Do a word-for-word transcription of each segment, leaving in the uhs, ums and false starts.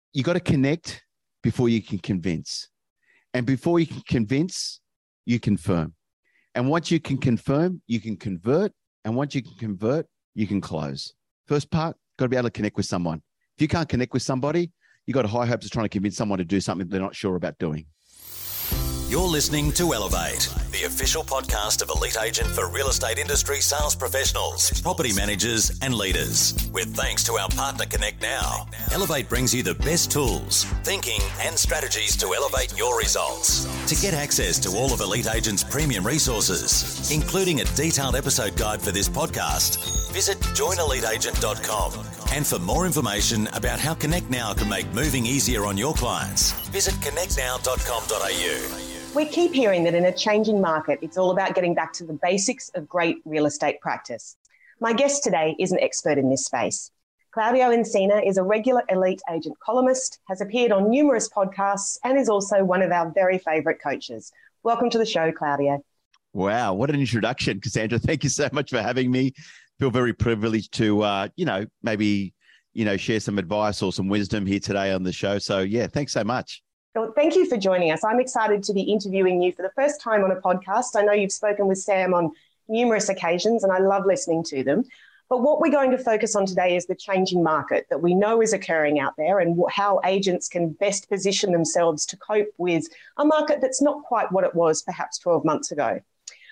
you got to connect before you can convince. And before you can convince, you confirm. And once you can confirm, you can convert. And once you can convert, you can close. First part, got to be able to connect with someone. If you can't connect with somebody, you got high hopes of trying to convince someone to do something they're not sure about doing. You're listening to Elevate, the official podcast of Elite Agent for real estate industry sales professionals, property managers and leaders. With thanks to our partner Connect Now, Elevate brings you the best tools, thinking and strategies to elevate your results. To get access to all of Elite Agent's premium resources, including a detailed episode guide for this podcast, visit join elite agent dot com. And for more information about how Connect Now can make moving easier on your clients, visit connect now dot com dot a u. We keep hearing that in a changing market, it's all about getting back to the basics of great real estate practice. My guest today is an expert in this space. Claudio Encina is a regular Elite Agent columnist, has appeared on numerous podcasts, and is also one of our very favourite coaches. Welcome to the show, Claudio. Wow, what an introduction, Cassandra. Thank you so much for having me. Feel very privileged to, uh, you know, maybe, you know, share some advice or some wisdom here today on the show. So, yeah, thanks so much. Well, thank you for joining us. I'm excited to be interviewing you for the first time on a podcast. I know you've spoken with Sam on numerous occasions, and I love listening to them. But what we're going to focus on today is the changing market that we know is occurring out there and how agents can best position themselves to cope with a market that's not quite what it was perhaps twelve months ago.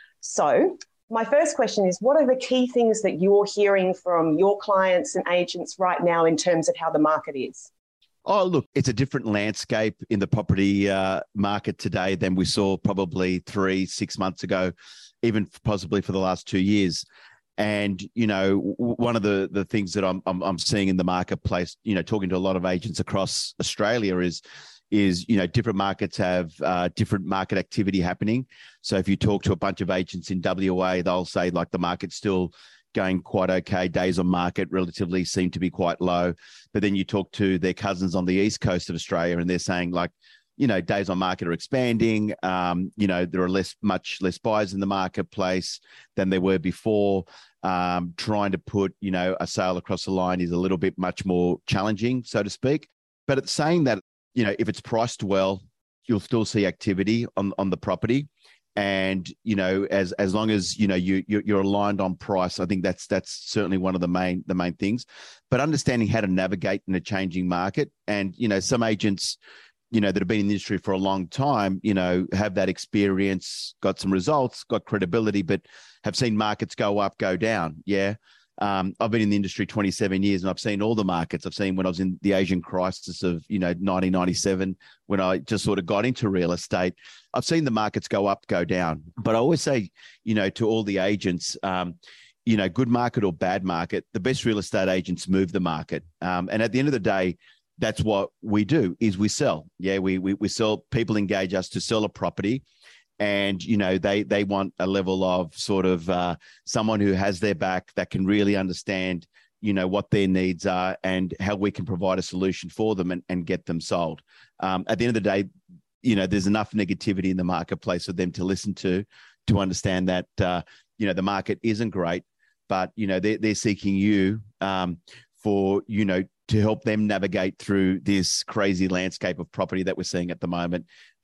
So my first question is, what are the key things that you're hearing from your clients and agents right now in terms of how the market is? Oh, look, it's a different landscape in the property uh, market today than we saw probably three, six months ago, even possibly for the last two years. And, you know, one of the, the things that I'm, I'm I'm seeing in the marketplace, you know, talking to a lot of agents across Australia is, is, you know, different markets have uh, different market activity happening. So if you talk to a bunch of agents in W A, they'll say like the market's still going quite okay. Days on market relatively seem to be quite low. But then you talk to their cousins on the east coast of Australia and they're saying like, you know, days on market are expanding. Um, you know, there are less, much less buyers in the marketplace than there were before. Um, trying to put, you know, a sale across the line is a little bit much more challenging, so to speak. But it's saying that, you know, if it's priced well, you'll still see activity on, on the property. And, you know, as as long as, you know, you, you're, you're aligned on price, I think that's that's certainly one of the main the main things. But understanding how to navigate in a changing market. And, you know, some agents, you know, that have been in the industry for a long time, you know, have that experience, got some results, got credibility, but have seen markets go up, go down. Yeah. Um, I've been in the industry twenty-seven years and I've seen all the markets. I've seen when I was in the Asian crisis of, you know, nineteen ninety-seven, when I just sort of got into real estate. I've seen the markets go up, go down. But I always say, you know, to all the agents, um, you know, good market or bad market, the best real estate agents move the market. Um, and at the end of the day, that's what we do is we sell. Yeah, we we, we sell, people engage us to sell a property. And, you know, they they want a level of sort of uh, someone who has their back, that can really understand, you know, what their needs are and how we can provide a solution for them and, and get them sold. Um, at the end of the day, you know, there's enough negativity in the marketplace for them to listen to, to understand that, uh, you know, the market isn't great, but, you know, they're, they're seeking you um, for, you know, to help them navigate through this crazy landscape of property that we're seeing at the moment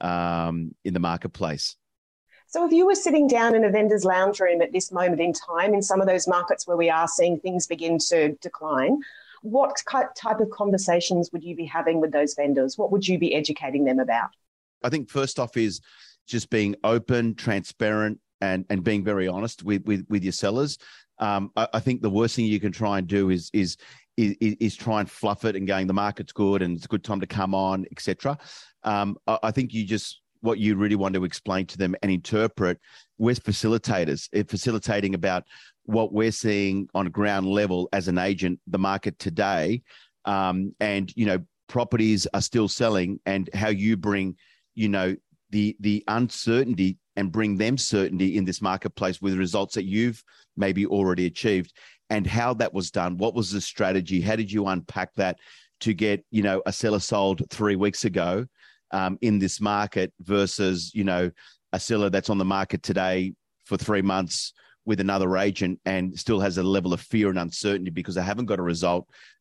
um, in the marketplace. So if you were sitting down in a vendor's lounge room at this moment in time in some of those markets where we are seeing things begin to decline, what type of conversations would you be having with those vendors? What would you be educating them about? I think first off is just being open, transparent, and and being very honest with with, with your sellers. Um, I, I think the worst thing you can try and do is is is, is try and fluff it and going, the market's good and it's a good time to come on, et cetera. Um, I, I think you just what you really want to explain to them and interpret. We're facilitators, It's facilitating about what we're seeing on a ground level as an agent, the market today, um, and you know properties are still selling, and how you bring, you know, the the uncertainty and bring them certainty in this marketplace with results that you've maybe already achieved, and how that was done. What was the strategy? How did you unpack that to get, you know, a seller sold three weeks ago um, in this market versus, you know, a seller that's on the market today for three months with another agent and still has a level of fear and uncertainty because they haven't got a result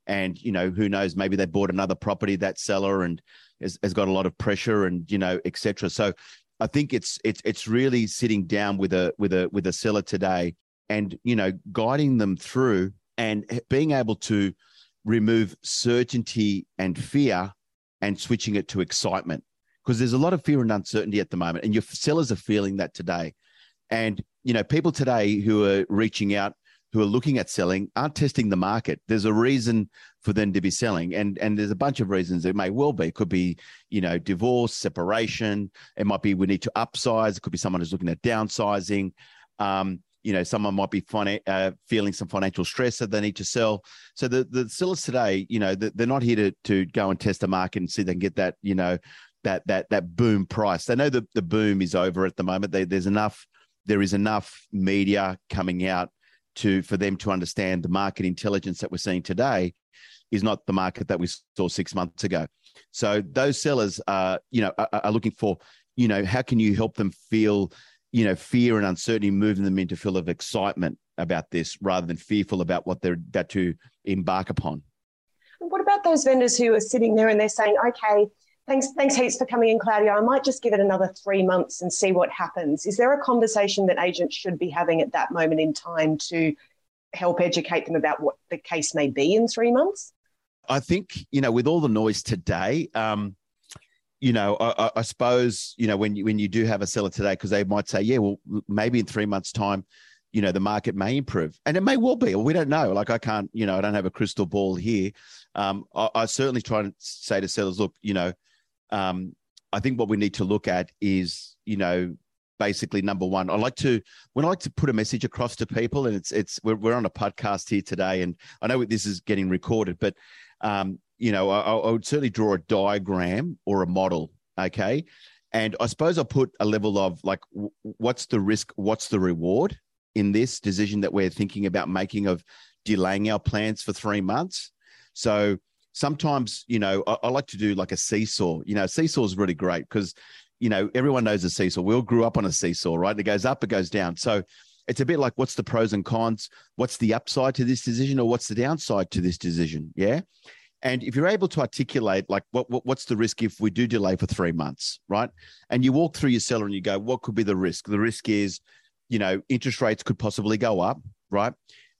And, you know, who knows, maybe they bought another property, that seller, and has, has got a lot of pressure and, you know, et cetera. So I think it's it's it's really sitting down with a with a with a seller today and, you know, guiding them through and being able to remove certainty and fear and switching it to excitement. Because there's a lot of fear and uncertainty at the moment, and your sellers are feeling that today. And, you know, people today who are reaching out, who are looking at selling, aren't testing the market. There's a reason for them to be selling. And, and there's a bunch of reasons. It may well be. It could be, you know, divorce, separation. It might be we need to upsize. It could be someone who's looking at downsizing. Um, you know, someone might be finan- uh, feeling some financial stress that they need to sell. So the, the sellers today, you know, they're not here to, to go and test the market and see if they can get that, you know, that that that boom price. They know the, the boom is over at the moment. They, there's enough, there is enough media coming out to for them to understand the market intelligence that we're seeing today is not the market that we saw six months ago. So those sellers are, you know, are, are looking for, you know, how can you help them feel, you know, fear and uncertainty, moving them into feel of excitement about this rather than fearful about what they're about to embark upon. What about those vendors who are sitting there and they're saying, okay, Thanks, thanks heaps for coming in, Claudia. I might just give it another three months and see what happens. Is there a conversation that agents should be having at that moment in time to help educate them about what the case may be in three months? I think, you know, with all the noise today, um, you know, I, I suppose, you know, when you, when you do have a seller today, because they might say, yeah, well, maybe in three months' time, you know, the market may improve. And it may well be, or we don't know. Like I can't, you know, I don't have a crystal ball here. Um, I, I certainly try to say to sellers, look, you know, Um, I think what we need to look at is, you know, basically number one, I like to, when I like to put a message across to people, and it's, it's, we're, we're on a podcast here today, and I know this is getting recorded, but, um, you know, I, I would certainly draw a diagram or a model. Okay. And I suppose I'll put a level of like, what's the risk? What's the reward in this decision that we're thinking about making of delaying our plans for three months? So, sometimes, you know, I, I like to do like a seesaw. You know, seesaw is really great because, you know, everyone knows a seesaw. We all grew up on a seesaw, right? It goes up, it goes down. So it's a bit like, what's the pros and cons? What's the upside to this decision, or what's the downside to this decision? Yeah. And if you're able to articulate, like, what, what what's the risk if we do delay for three months, right? And you walk through your seller and you go, what could be the risk? The risk is, you know, interest rates could possibly go up, right?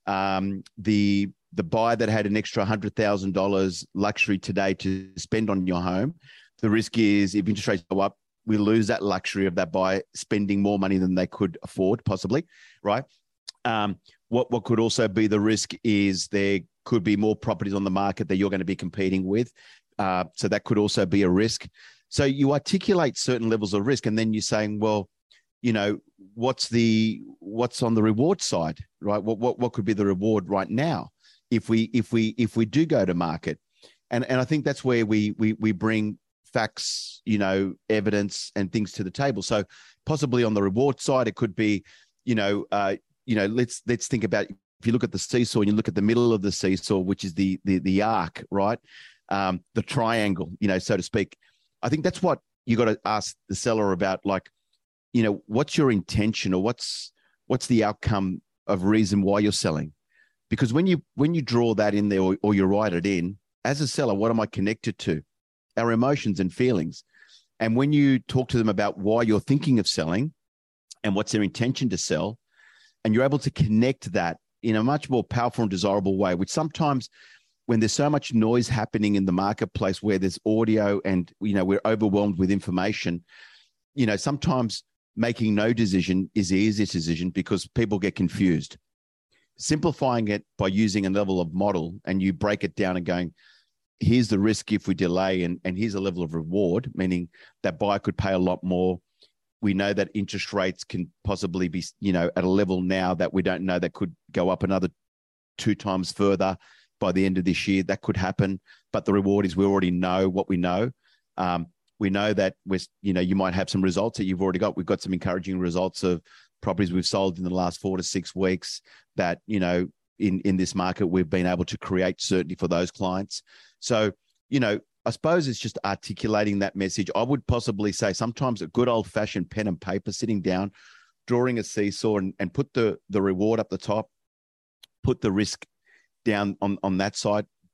Um, the the buyer that had an extra one hundred thousand dollars luxury today to spend on your home, the risk is if interest rates go up, we lose that luxury of that buyer spending more money than they could afford, possibly, right? Um, what, what could also be the risk is there could be more properties on the market that you're going to be competing with. Uh, so that could also be a risk. So you articulate certain levels of risk, and then you're saying, well, you know, what's the what's on the reward side, right? What what what could be the reward right now if we if we if we do go to market? And and I think that's where we we we bring facts, you know, evidence and things to the table. So possibly on the reward side, it could be, you know, uh, you know, let's let's think about, if you look at the seesaw and you look at the middle of the seesaw, which is the the the arc, right? Um, the triangle, you know, so to speak. I think that's what you got to ask the seller about, like, you know, what's your intention, or what's what's the outcome of reason why you're selling? Because when you when you draw that in there, or, or you write it in, as a seller, what am I connected to? Our emotions and feelings. And when you talk to them about why you're thinking of selling and what's their intention to sell, and you're able to connect that in a much more powerful and desirable way, which sometimes when there's so much noise happening in the marketplace, where there's audio and, you know, we're overwhelmed with information, you know, sometimes making no decision is the easiest decision because people get confused. Simplifying it by using a level of model, and you break it down and going, here's the risk if we delay, and, and here's a level of reward, meaning that buyer could pay a lot more. We know that interest rates can possibly be, you know, at a level now that we don't know, that could go up another two times further by the end of this year. That could happen. But the reward is we already know what we know. Um, we know that we're, you know, you might have some results that you've already got. We've got some encouraging results of properties we've sold in the last four to six weeks that, you know, in, in this market, we've been able to create certainty for those clients. So, you know, I suppose it's just articulating that message. I would possibly say sometimes a good old fashioned pen and paper, sitting down, drawing a seesaw, and, and put the, the reward up the top, put the risk down on, on that side,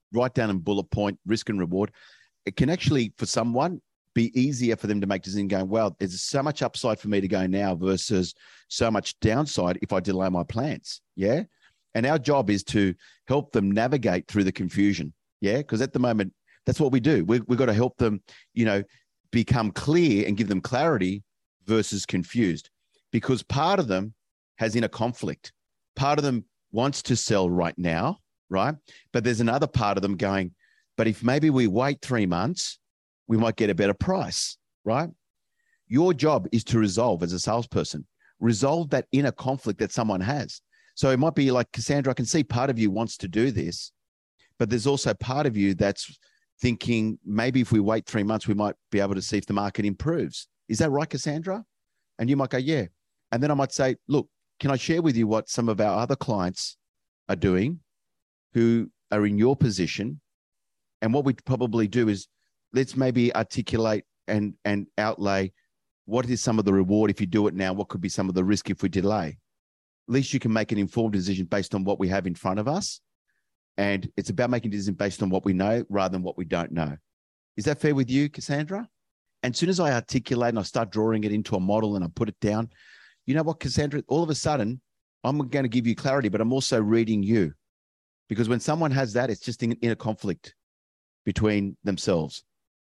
write down in bullet point risk and reward, it can actually, for someone, be easier for them to make decisions going, well, there's so much upside for me to go now versus so much downside if I delay my plans. Yeah. And our job is to help them navigate through the confusion. Yeah. Because at the moment, that's what we do. We, we've got to help them, you know, become clear and give them clarity versus confused, because part of them has inner conflict. Part of them wants to sell right now, right? But there's another part of them going, but if maybe we wait three months, we might get a better price, right? Your job is to resolve, as a salesperson, resolve that inner conflict that someone has. So it might be like, Cassandra, I can see part of you wants to do this, but there's also part of you that's thinking maybe if we wait three months, we might be able to see if the market improves. Is that right, Cassandra? And you might go, yeah. And then I might say, look, can I share with you what some of our other clients are doing who are in your position? And what we'd probably do is let's maybe articulate and, and outlay what is some of the reward if you do it now, what could be some of the risk if we delay. At least you can make an informed decision based on what we have in front of us. And it's about making decisions based on what we know rather than what we don't know. Is that fair with you, Cassandra? And as soon as I articulate and I start drawing it into a model and I put it down, you know what, Cassandra, all of a sudden, I'm going to give you clarity, but I'm also reading you. Because when someone has that, it's just in, in a conflict between themselves.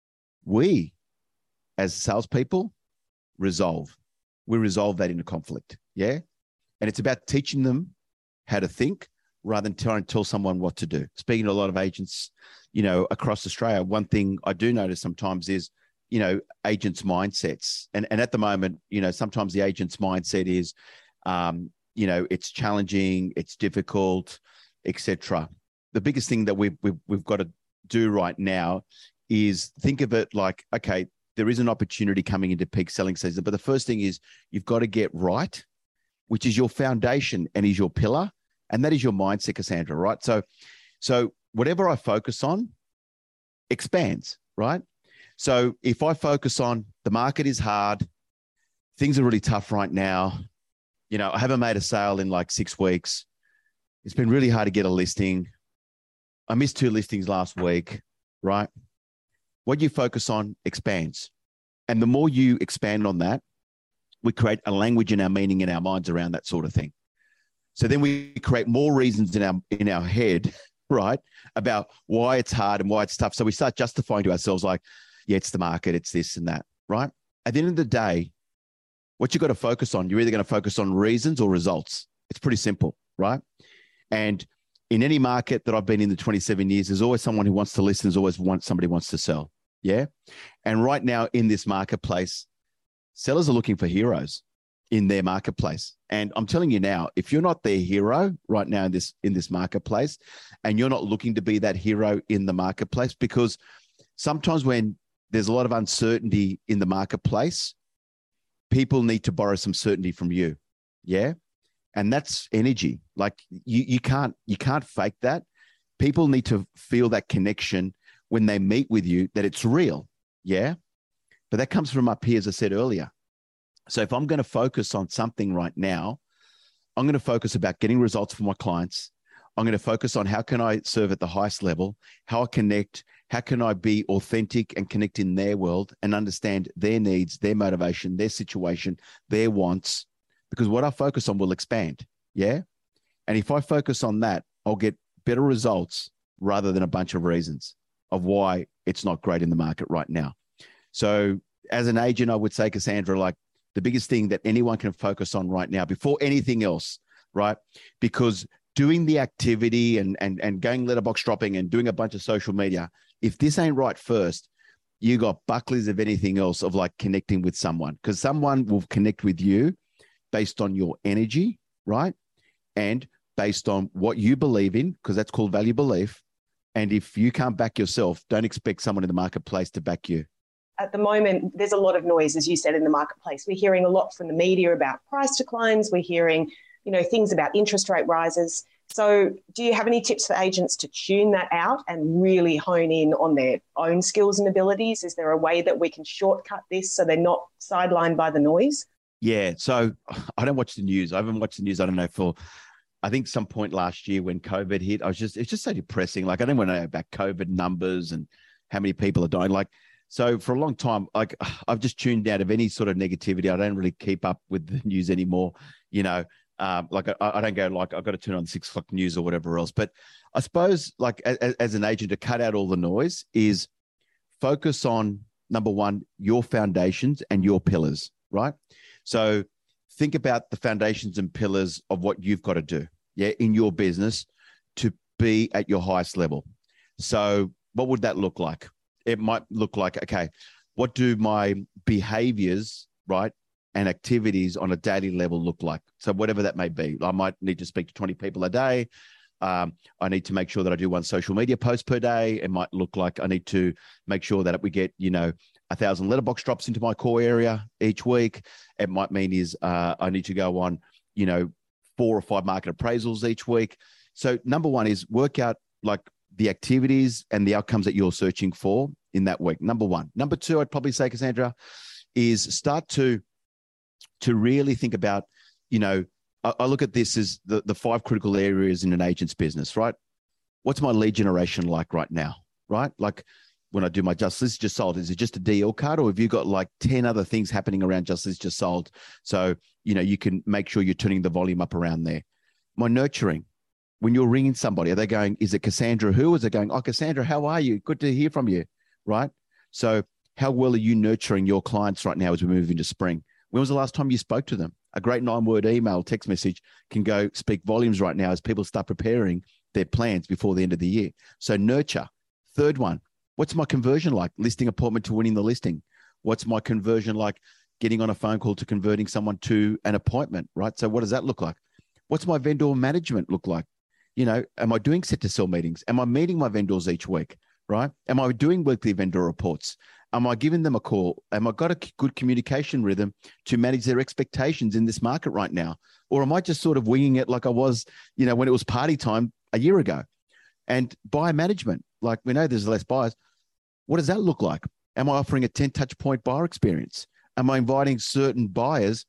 We, as salespeople, resolve. We resolve that inner conflict, yeah? And it's about teaching them how to think rather than trying to tell someone what to do. Speaking to a lot of agents, you know, across Australia, one thing I do notice sometimes is, you know, agents' mindsets. And, and at the moment, you know, sometimes the agent's mindset is, um, you know, it's challenging, it's difficult, et cetera. The biggest thing that we've, we've, we've got to do right now is think of it like, okay, there is an opportunity coming into peak selling season. But the first thing is you've got to get right, which is your foundation and is your pillar. And that is your mindset, Cassandra, right? So, so whatever I focus on expands, right? So if I focus on the market is hard, things are really tough right now. You know, I haven't made a sale in like six weeks. It's been really hard to get a listing. I missed two listings last week, right? What you focus on expands. And the more you expand on that, we create a language in our meaning in our minds around that sort of thing. So then we create more reasons in our in our head, right, about why it's hard and why it's tough. So we start justifying to ourselves like, yeah, it's the market, it's this and that, right? At the end of the day, what you've got to focus on, you're either going to focus on reasons or results. It's pretty simple, right? And in any market that I've been in the twenty-seven years, there's always someone who wants to listen. There's always one, somebody who wants to sell, yeah? And right now in this marketplace, sellers are looking for heroes in their marketplace. And I'm telling you now, if you're not their hero right now in this, in this marketplace, and you're not looking to be that hero in the marketplace, because sometimes when there's a lot of uncertainty in the marketplace, people need to borrow some certainty from you. Yeah. And that's energy. Like you, you can't, you can't fake that. People need to feel that connection when they meet with you, that it's real. Yeah. But that comes from up here, as I said earlier. So if I'm going to focus on something right now, I'm going to focus about getting results for my clients. I'm going to focus on how can I serve at the highest level, how I connect, how can I be authentic and connect in their world and understand their needs, their motivation, their situation, their wants, because what I focus on will expand. Yeah. And if I focus on that, I'll get better results rather than a bunch of reasons of why it's not great in the market right now. So as an agent, I would say, Cassandra, like the biggest thing that anyone can focus on right now before anything else, right? Because doing the activity and, and, and going letterbox dropping and doing a bunch of social media, if this ain't right first, you got bucklies of anything else of like connecting with someone, because someone will connect with you based on your energy, right? And based on what you believe in, because that's called value belief. And if you can't back yourself, don't expect someone in the marketplace to back you. At the moment, there's a lot of noise, as you said, in the marketplace. We're hearing a lot from the media about price declines. We're hearing, you know, things about interest rate rises. So do you have any tips for agents to tune that out and really hone in on their own skills and abilities? Is there a way that we can shortcut this so they're not sidelined by the noise? Yeah. So I don't watch the news. I haven't watched the news, I don't know, for I think some point last year when COVID hit, I was just, it's just so depressing. Like, I don't want to know about COVID numbers and how many people are dying. Like, so for a long time, like I've just tuned out of any sort of negativity. I don't really keep up with the news anymore. You know, um, like I, I don't go like, I've got to turn on six o'clock news or whatever else. But I suppose like as, as an agent, to cut out all the noise is focus on, number one, your foundations and your pillars, right? So think about the foundations and pillars of what you've got to do, yeah, in your business to be at your highest level. So what would that look like? It might look like, okay, what do my behaviors, right, and activities on a daily level look like? So whatever that may be, I might need to speak to twenty people a day. Um, I need to make sure that I do one social media post per day. It might look like I need to make sure that we get, you know, a thousand letterbox drops into my core area each week. It might mean is uh, I need to go on, you know, four or five market appraisals each week. So number one is work out like the activities and the outcomes that you're searching for in that week. Number one. Number two, I'd probably say, Cassandra, is start to, to really think about, you know, I, I look at this as the, the five critical areas in an agent's business, right? What's my lead generation like right now, right? Like, when I do my Just List Just Sold, is it just a deal card, or have you got like ten other things happening around Just List Just Sold? So, you know, you can make sure you're turning the volume up around there. My nurturing, when you're ringing somebody, are they going, is it Cassandra who? Is it going, oh, Cassandra, how are you? Good to hear from you, right? So how well are you nurturing your clients right now as we move into spring? When was the last time you spoke to them? A great nine-word email, text message can go speak volumes right now as people start preparing their plans before the end of the year. So nurture. Third one, what's my conversion like? Listing appointment to winning the listing. What's my conversion like? Getting on a phone call to converting someone to an appointment, right? So what does that look like? What's my vendor management look like? You know, am I doing set to sell meetings? Am I meeting my vendors each week, right? Am I doing weekly vendor reports? Am I giving them a call? Am I got a good communication rhythm to manage their expectations in this market right now? Or am I just sort of winging it like I was, you know, when it was party time a year ago? And buyer management, like we know there's less buyers. What does that look like? Am I offering a ten touch point buyer experience? Am I inviting certain buyers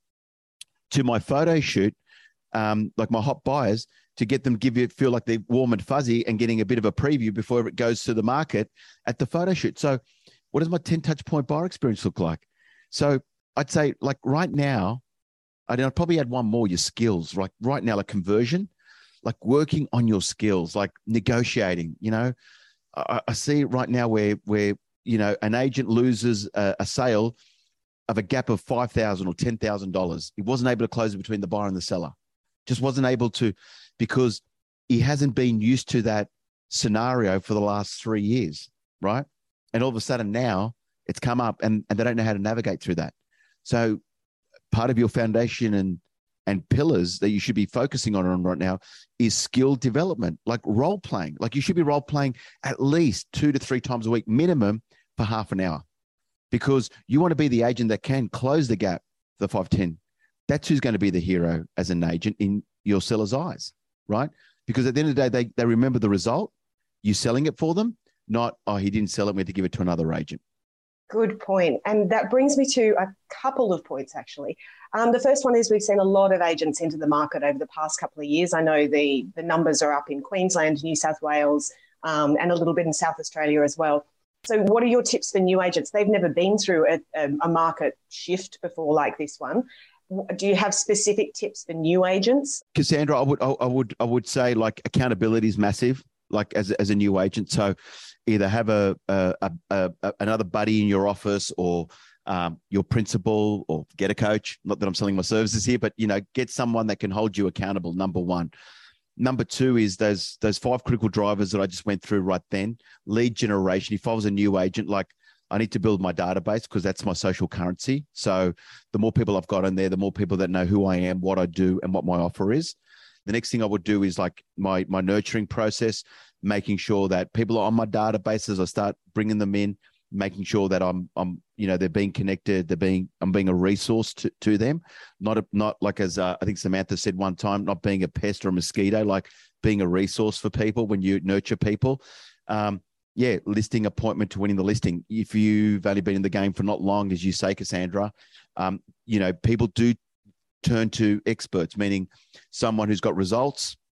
to my photo shoot, um, like my hot buyers, to get them give you feel like they're warm and fuzzy and getting a bit of a preview before it goes to the market at the photo shoot? So what does my ten touch point buyer experience look like? So I'd say like right now, I'd, I'd probably add one more, your skills, like right now, like conversion, like working on your skills, like negotiating, you know. I, I see right now where, where, you know, an agent loses a, a sale of a gap of five thousand dollars or ten thousand dollars. He wasn't able to close it between the buyer and the seller. Just wasn't able to, because he hasn't been used to that scenario for the last three years, right? And all of a sudden now it's come up and, and they don't know how to navigate through that. So part of your foundation and and pillars that you should be focusing on right now is skill development, like role playing. Like you should be role playing at least two to three times a week minimum for half an hour, because you want to be the agent that can close the gap, the five ten. That's who's going to be the hero as an agent in your seller's eyes, right? Because at the end of the day, they, they remember the result, you selling it for them, not, oh, he didn't sell it, we had to give it to another agent. Good point. And that brings me to a couple of points, actually. Um, the first one is we've seen a lot of agents enter the market over the past couple of years. I know the, the numbers are up in Queensland, New South Wales, um, and a little bit in South Australia as well. So what are your tips for new agents? They've never been through a, a, a market shift before like this one. Do you have specific tips for new agents? Cassandra, I would I, I would I would say like accountability is massive, like as, as a new agent. So either have a, a, a, a another buddy in your office, or um, your principal, or get a coach. Not that I'm selling my services here, but you know, get someone that can hold you accountable. Number one. Number two is those those five critical drivers that I just went through right then. Lead generation. If I was a new agent, like I need to build my database because that's my social currency. So the more people I've got in there, the more people that know who I am, what I do, and what my offer is. The next thing I would do is like my my nurturing process, making sure that people are on my database as I start bringing them in, making sure that I'm I'm you know they're being connected, they're being I'm being a resource to, to them, not a, not like as uh, I think Samantha said one time, not being a pest or a mosquito, like being a resource for people when you nurture people. Um, Yeah, listing appointment to winning the listing. If you've only been in the game for not long, as you say, Cassandra, um, you know, people do turn to experts, meaning someone who's got results,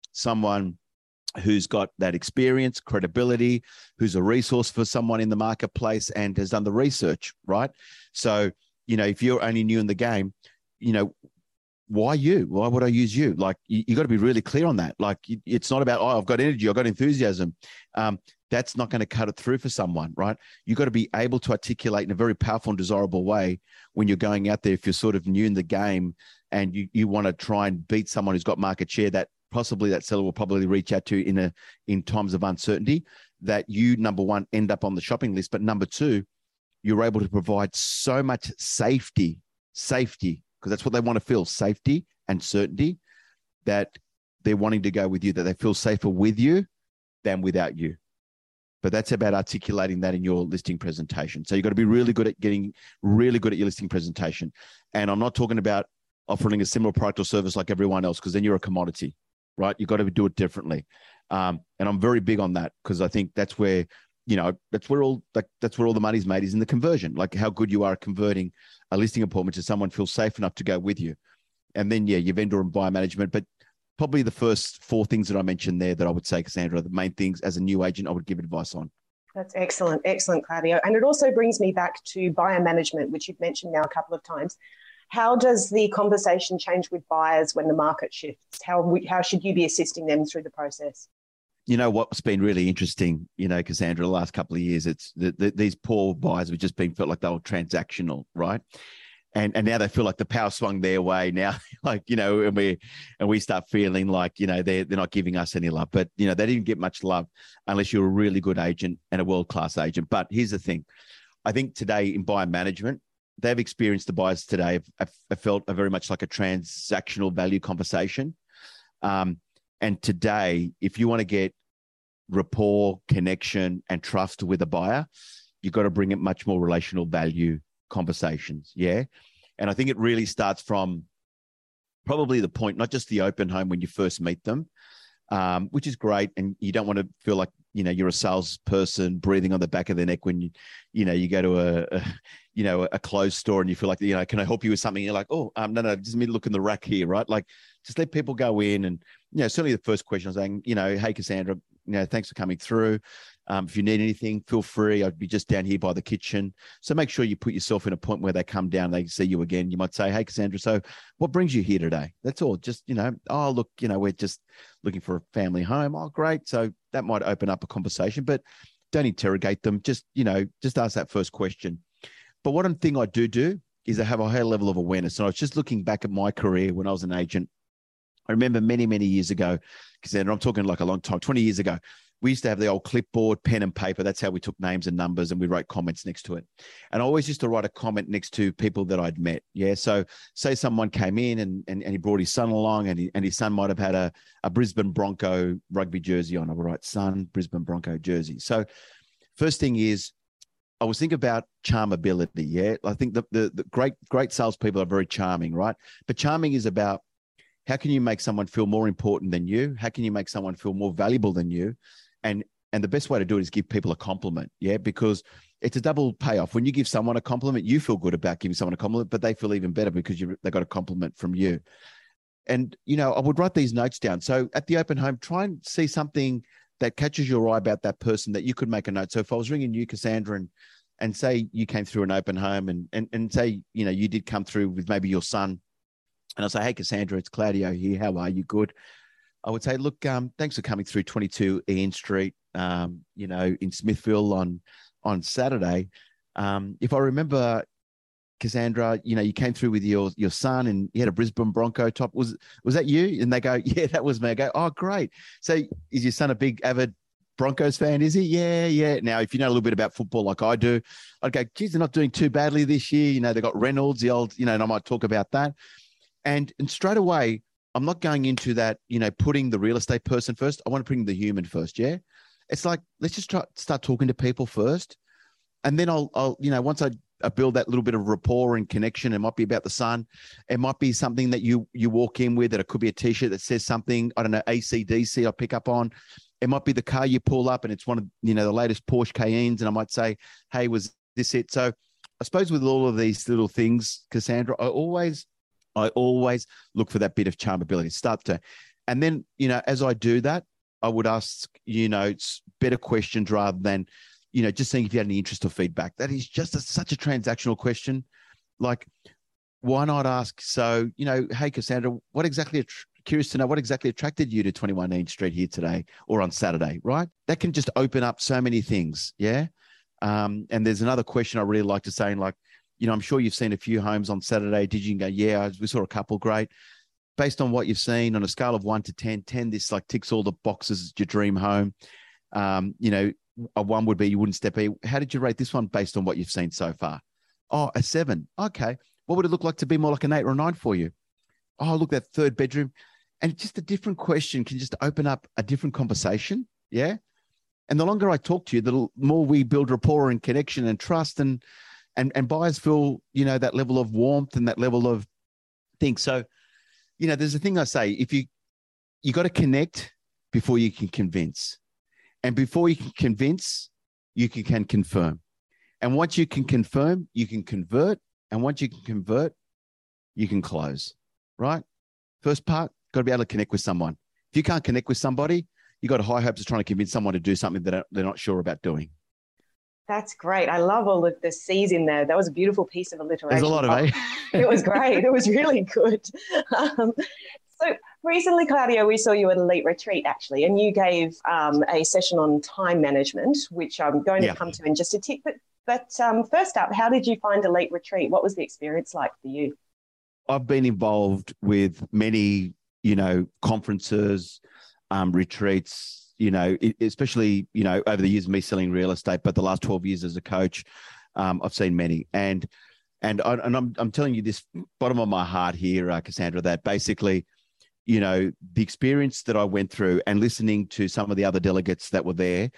someone who's got that experience, credibility, who's a resource for someone in the marketplace and has done the research, right? So, you know, if you're only new in the game, you know, why you? Why would I use you? Like, you, you got to be really clear on that. Like, it's not about, oh, I've got energy, I've got enthusiasm. Um, that's not going to cut it through for someone, right? You've got to be able to articulate in a very powerful and desirable way when you're going out there. If you're sort of new in the game and you, you want to try and beat someone who's got market share, that possibly that seller will probably reach out to in a in times of uncertainty, that you, number one, end up on the shopping list. But number two, you're able to provide so much safety, safety, because that's what they want to feel, safety and certainty, that they're wanting to go with you, that they feel safer with you than without you. But that's about articulating that in your listing presentation. So you've got to be really good at getting really good at your listing presentation. And I'm not talking about offering a similar product or service like everyone else, because then you're a commodity, right? You've got to do it differently. Um, and I'm very big on that, because I think that's where, you know, that's where all like, that's where all the money's made, is in the conversion, like how good you are at converting a listing appointment to someone feels safe enough to go with you. And then, yeah, your vendor and buyer management. But probably the first four things that I mentioned there that I would say, Cassandra, are the main things as a new agent I would give advice on. That's excellent. Excellent, Claudio. And it also brings me back to buyer management, which you've mentioned now a couple of times. How does the conversation change with buyers when the market shifts? How we, how should you be assisting them through the process? You know, what's been really interesting, you know, Cassandra, the last couple of years, it's the, the, these poor buyers have just been felt like they were transactional, right? And and now they feel like the power swung their way now, like, you know, and we and we start feeling like, you know, they're, they're not giving us any love. But, you know, they didn't get much love unless you're a really good agent and a world-class agent. But here's the thing. I think today in buyer management, they've experienced, the buyers today have, have felt a very much like a transactional value conversation. Um, and today, if you want to get rapport, connection, and trust with a buyer, you've got to bring it much more relational value conversations. Yeah. And I think it really starts from probably the point, not just the open home when you first meet them, um, which is great. And you don't want to feel like, you know, you're a salesperson breathing on the back of their neck when you, you know, you go to a, a you know, a closed store and you feel like, you know, can I help you with something? You're like, oh, um, no, no, just me look in the rack here, right? Like, just let people go in. And, you know, certainly the first question I was saying, you know, hey, Cassandra, you know, thanks for coming through. Um, if you need anything, feel free. I'd be just down here by the kitchen. So make sure you put yourself in a point where they come down, they see you again. You might say, hey, Cassandra, so what brings you here today? That's all. Just, you know, oh, look, you know, we're just looking for a family home. Oh, great. So that might open up a conversation, but don't interrogate them. Just, you know, just ask that first question. But one thing I do do is I have a high level of awareness. And I was just looking back at my career when I was an agent. I remember many, many years ago, Cassandra, I'm talking like a long time, twenty years ago, we used to have the old clipboard, pen and paper. That's how we took names and numbers, and we wrote comments next to it. And I always used to write a comment next to people that I'd met. Yeah. So say someone came in and, and, and he brought his son along, and, he, and his son might have had a, a Brisbane Bronco rugby jersey on. I would write, son, Brisbane Bronco jersey. So first thing is, I was thinking about charmability. Yeah. I think the, the, the great, great salespeople are very charming, right? But charming is about, how can you make someone feel more important than you? How can you make someone feel more valuable than you? And and the best way to do it is give people a compliment, yeah? Because it's a double payoff. When you give someone a compliment, you feel good about giving someone a compliment, but they feel even better because you they got a compliment from you. And, you know, I would write these notes down. So at the open home, try and see something that catches your eye about that person that you could make a note. So if I was ringing you, Cassandra, and and say you came through an open home, and and and say, you know, you did come through with maybe your son, and I'll say, hey, Cassandra, it's Claudio here. How are you? Good. I would say, look, um, thanks for coming through twenty-two Ian Street, um, you know, in Smithville on, on Saturday. Um, if I remember, Cassandra, you know, you came through with your, your son and you had a Brisbane Bronco top. Was, was that you? And they go, yeah, that was me. I go, oh, great. So is your son a big avid Broncos fan, is he? Yeah, yeah. Now, if you know a little bit about football like I do, I'd go, geez, they're not doing too badly this year. You know, they got Reynolds, the old, you know, and I might talk about that. And and straight away, I'm not going into that, you know, putting the real estate person first. I want to bring the human first, yeah? It's like, let's just try, start talking to people first. And then I'll, I'll you know, once I, I build that little bit of rapport and connection, it might be about the son. It might be something that you you walk in with, that it could be a T-shirt that says something, I don't know, A C D C I pick up on. It might be the car you pull up and it's one of, you know, the latest Porsche Cayennes. And I might say, hey, was this it? So I suppose with all of these little things, Cassandra, I always... I always look for that bit of charmability. Start to, And then, you know, as I do that, I would ask, you know, it's better questions rather than, you know, just seeing if you had any interest or feedback. That is just a, such a transactional question. Like, why not ask, so, you know, hey, Cassandra, what exactly, curious to know what exactly attracted you to twenty-one Dean Street here today or on Saturday, right? That can just open up so many things, yeah? Um, and there's another question I really like to say, like, you know, I'm sure you've seen a few homes on Saturday. Did you go, yeah, we saw a couple, great. Based on what you've seen on a scale of one to ten, ten, this like ticks all the boxes, your dream home. Um, you know, a one would be you wouldn't step in. How did you rate this one based on what you've seen so far? Oh, a seven. Okay. What would it look like to be more like an eight or a nine for you? Oh, look, that third bedroom. And just a different question can just open up a different conversation. Yeah. And the longer I talk to you, the more we build rapport and connection and trust, and, and, and buyers feel, you know, that level of warmth and that level of things. So, you know, there's a thing I say, if you, you got to connect before you can convince. And before you can convince, you can, can confirm. And once you can confirm, you can convert. And once you can convert, you can close, right? First part, got to be able to connect with someone. If you can't connect with somebody, you got high hopes of trying to convince someone to do something that they're not sure about doing. That's great. I love all of the C's in there. That was a beautiful piece of alliteration. There's a lot of it. It was great. It was really good. Um, so recently, Claudio, we saw you at Elite Retreat, actually, and you gave um, a session on time management, which I'm going to yeah. come to in just a tick. But, but um, first up, how did you find Elite Retreat? What was the experience like for you? I've been involved with many, you know, conferences, um, retreats, you know, especially, you know, over the years of me selling real estate, but the last twelve years as a coach, um, I've seen many. And and, I, and I'm, I'm telling you this bottom of my heart here, uh, Cassandra, that basically, you know, the experience that I went through and listening to some of the other delegates that were there,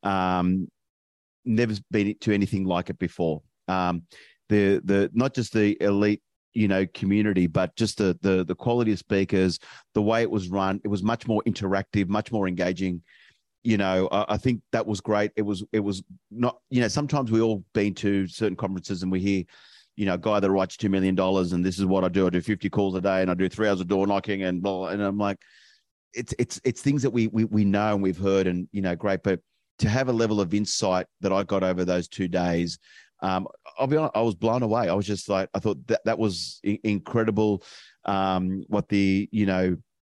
um, never been to anything like it before. Um, the the not just the elite, you know, community, but just the the the quality of speakers, the way it was run, it was much more interactive, much more engaging. You know, I, I think that was great. It was it was not, you know, sometimes we all been to certain conferences and we hear, you know, a guy that writes two million dollars and this is what I do. I do fifty calls a day and I do three hours of door knocking and blah, and I'm like, it's it's it's things that we we we know and we've heard and, you know, great. But to have a level of insight that I got over those two days, Um, I'll be honest, I was blown away. I was just like, I thought that that was I- incredible. Um, what the, you know,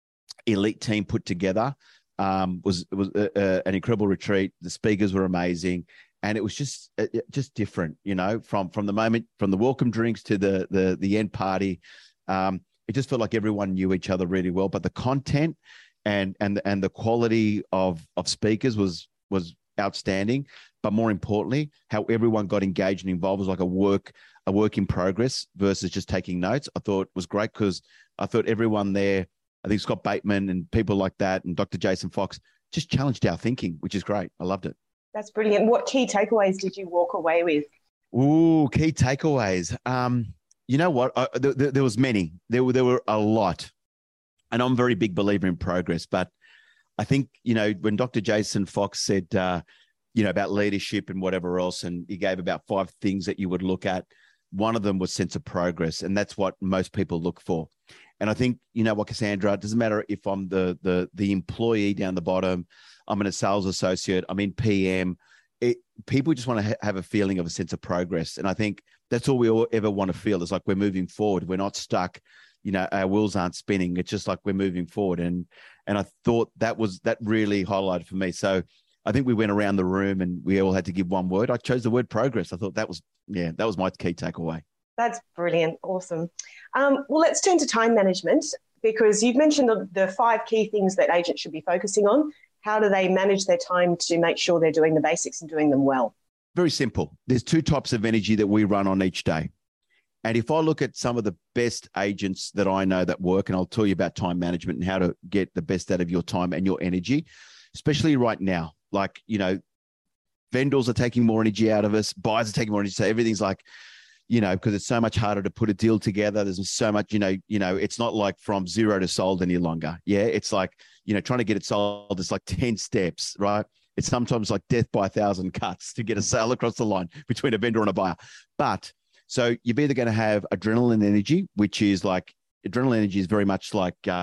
elite team put together um, was, it was a, a, an incredible retreat. The speakers were amazing. And it was just, uh, just different, you know, from, from the moment, from the welcome drinks to the, the, the end party. Um, it just felt like everyone knew each other really well, but the content and, and, and the quality of, of speakers was, was outstanding. But more importantly, how everyone got engaged and involved was like a work, a work in progress versus just taking notes. I thought was great because I thought everyone there, I think Scott Bateman and people like that and Doctor Jason Fox just challenged our thinking, which is great. I loved it. That's brilliant. What key takeaways did you walk away with? Ooh, key takeaways. Um, you know what? I, there, there was many. There were there were a lot, and I'm a very big believer in progress. But I think, you know, when Doctor Jason Fox said, uh, you know, about leadership and whatever else, and he gave about five things that you would look at. One of them was sense of progress, and that's what most people look for. And I think, you know what, Cassandra, it doesn't matter if I'm the the the employee down the bottom, I'm in a sales associate, I'm in P M. It, people just want to ha- have a feeling of a sense of progress, and I think that's all we all ever want to feel. It's like we're moving forward. We're not stuck. You know, our wheels aren't spinning. It's just like we're moving forward. And and I thought that was that really highlighted for me. So I think we went around the room and we all had to give one word. I chose the word progress. I thought that was, yeah, that was my key takeaway. That's brilliant. Awesome. Um, well, let's turn to time management, because you've mentioned the, the five key things that agents should be focusing on. How do they manage their time to make sure they're doing the basics and doing them well? Very simple. There's two types of energy that we run on each day. And if I look at some of the best agents that I know that work, and I'll tell you about time management and how to get the best out of your time and your energy, especially right now. Like, you know, vendors are taking more energy out of us. Buyers are taking more energy. So everything's like, you know, because it's so much harder to put a deal together. There's so much, you know, you know, it's not like from zero to sold any longer. Yeah. It's like, you know, trying to get it sold. It's like ten steps, right? It's sometimes like death by a thousand cuts to get a sale across the line between a vendor and a buyer. But so you're either going to have adrenaline energy, which is like adrenaline energy is very much like, uh,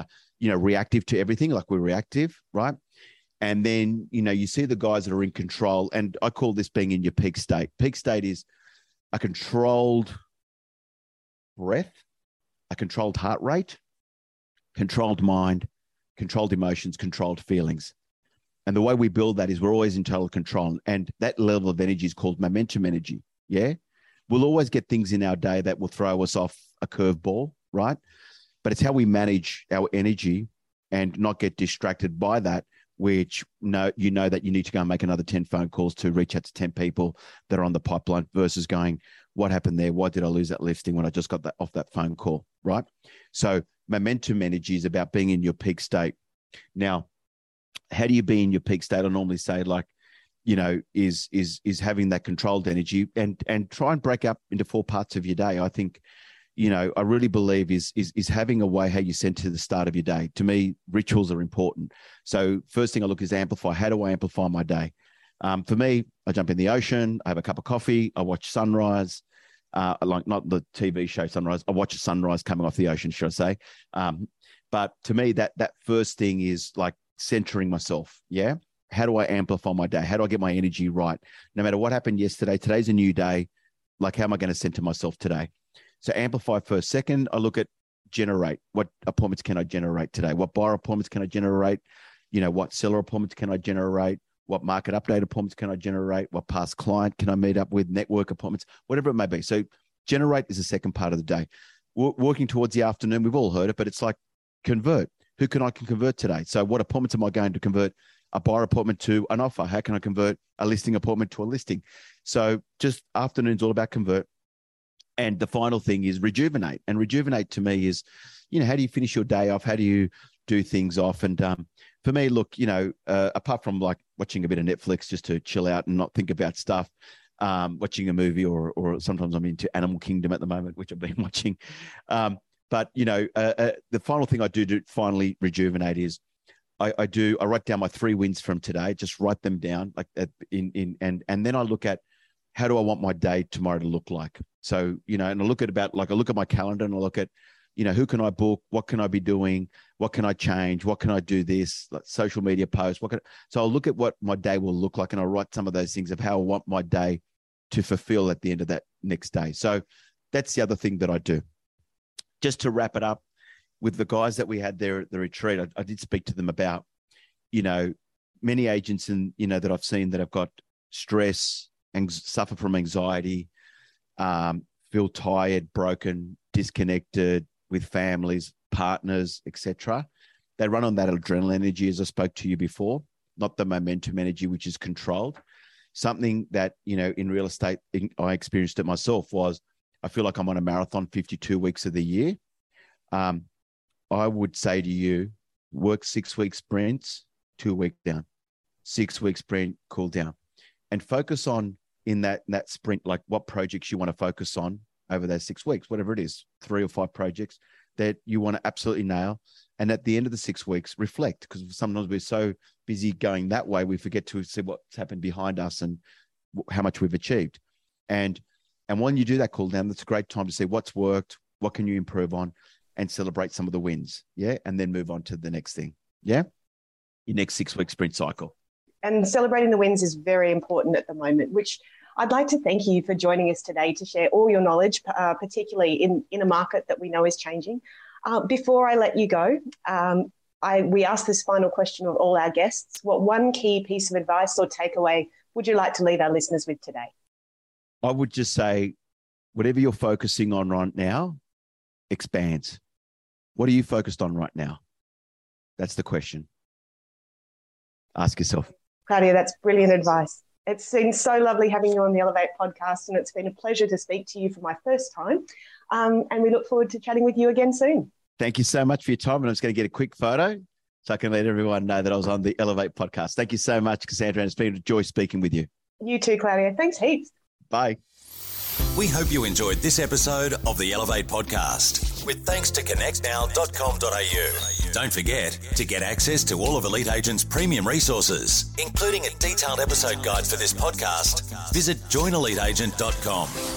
you know, reactive to everything, like we're reactive, right? And then, you know, you see the guys that are in control, and I call this being in your peak state. Peak state is a controlled breath, a controlled heart rate, controlled mind, controlled emotions, controlled feelings. And the way we build that is we're always in total control. And that level of energy is called momentum energy. Yeah. We'll always get things in our day that will throw us off a curveball, right? But it's how we manage our energy and not get distracted by that, which know, you know that you need to go and make another ten phone calls to reach out to ten people that are on the pipeline versus going, what happened there? Why did I lose that listing when I just got that off that phone call, right? So momentum energy is about being in your peak state. Now, how do you be in your peak state? I normally say, like, you know, is is is having that controlled energy, and and try and break up into four parts of your day. I think, you know, I really believe is is is having a way how you center the start of your day. To me, rituals are important. So first thing I look is amplify. How do I amplify my day? Um, for me, I jump in the ocean, I have a cup of coffee, I watch sunrise, uh, like not the T V show Sunrise. I watch a sunrise coming off the ocean, should I say? Um, but to me, that that first thing is like centering myself. Yeah. How do I amplify my day? How do I get my energy right? No matter what happened yesterday, today's a new day. Like, how am I going to center myself today? So amplify first. Second, I look at generate. What appointments can I generate today? What buyer appointments can I generate? You know, what seller appointments can I generate? What market update appointments can I generate? What past client can I meet up with? Network appointments, whatever it may be. So generate is the second part of the day. W- working towards the afternoon, we've all heard it, but it's like convert. Who can I can convert today? So what appointments am I going to convert a buyer appointment to an offer? How can I convert a listing appointment to a listing? So just afternoon's all about convert. And the final thing is rejuvenate. And rejuvenate to me is, you know, how do you finish your day off? How do you do things off? And um, for me, look, you know, uh, apart from like watching a bit of Netflix just to chill out and not think about stuff, um, watching a movie, or or sometimes I'm into Animal Kingdom at the moment, which I've been watching. Um, but, you know, uh, uh, the final thing I do to finally rejuvenate is I, I do, I write down my three wins from today, just write them down like that in, in, and, and then I look at how do I want my day tomorrow to look like? So, you know, and I look at about like, I look at my calendar and I look at, you know, who can I book? What can I be doing? What can I change? What can I do this? Like social media posts. What can I, so I'll look at what my day will look like and I'll write some of those things of how I want my day to fulfill at the end of that next day. So that's the other thing that I do. Just to wrap it up, with the guys that we had there at the retreat, I, I did speak to them about, you know, many agents and, you know, that I've seen that have got stress and suffer from anxiety, um, feel tired, broken, disconnected with families, partners, et cetera. They run on that adrenaline energy, as I spoke to you before, not the momentum energy, which is controlled. Something that, you know, in real estate, I experienced it myself was I feel like I'm on a marathon fifty-two weeks of the year. Um, I would say to you, work six week sprints, two week down, six week sprint, cool down, and focus on in that, that sprint, like what projects you want to focus on over those six weeks, whatever it is, three or five projects that you want to absolutely nail. And at the end of the six weeks, reflect, because sometimes we're so busy going that way, we forget to see what's happened behind us and how much we've achieved. And, and when you do that cool down, that's a great time to see what's worked, what can you improve on, and celebrate some of the wins. Yeah. And then move on to the next thing. Yeah. Your next six week sprint cycle. And celebrating the wins is very important at the moment, which I'd like to thank you for joining us today to share all your knowledge, uh, particularly in, in a market that we know is changing. Uh, before I let you go, um, I, we ask this final question of all our guests. What one key piece of advice or takeaway would you like to leave our listeners with today? I would just say, whatever you're focusing on right now, expands. What are you focused on right now? That's the question. Ask yourself. Claudia, that's brilliant advice. It's been so lovely having you on the Elevate podcast, and it's been a pleasure to speak to you for my first time. Um, and we look forward to chatting with you again soon. Thank you so much for your time. And I'm just going to get a quick photo so I can let everyone know that I was on the Elevate podcast. Thank you so much, Cassandra. And it's been a joy speaking with you. You too, Claudia. Thanks heaps. Bye. We hope you enjoyed this episode of the Elevate podcast, with thanks to connect now dot com dot a u. Don't forget to get access to all of Elite Agent's premium resources, including a detailed episode guide for this podcast. Visit join elite agent dot com.